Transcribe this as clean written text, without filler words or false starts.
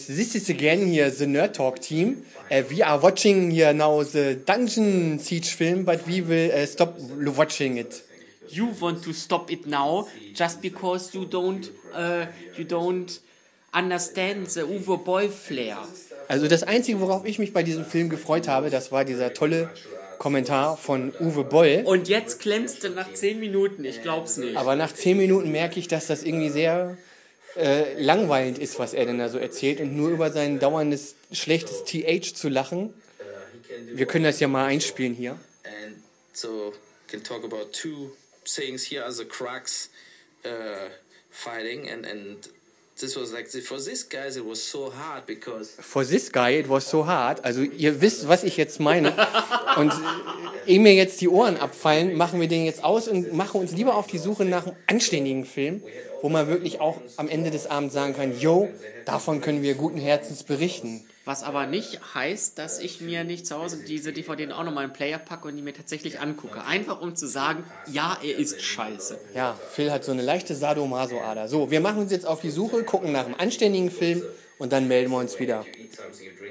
This is again here the Nerd Talk team. We are watching here now the Dungeon Siege film, but we will stop watching it. You want to stop it now just because you don't understand the Uwe Boll flair. Also das Einzige, worauf ich mich bei diesem Film gefreut habe, das war dieser tolle Kommentar von Uwe Boll. Und jetzt klemmst du nach 10 Minuten, ich glaub's nicht. Aber nach 10 Minuten merke ich, dass das irgendwie sehr langweilend ist, was er denn da so erzählt, und nur über sein dauerndes schlechtes TH zu lachen. Wir können das ja mal einspielen hier. And so can talk about two things. Here are the crux fighting and this was like for these guys it was so hard because For this guy it was so hard. Also ihr wisst, was ich jetzt meine. Und ehe mir jetzt die Ohren abfallen, machen wir den jetzt aus und machen uns lieber auf die Suche nach einem anständigen Film, wo man wirklich auch am Ende des Abends sagen kann, yo, davon können wir guten Herzens berichten. Was aber nicht heißt, dass ich mir nicht zu Hause diese DVD auch nochmal in den Player packe und die mir tatsächlich angucke. Einfach um zu sagen, ja, er ist scheiße. Ja, Phil hat so eine leichte Sadomaso-Ader. So, wir machen uns jetzt auf die Suche, gucken nach einem anständigen Film und dann melden wir uns wieder.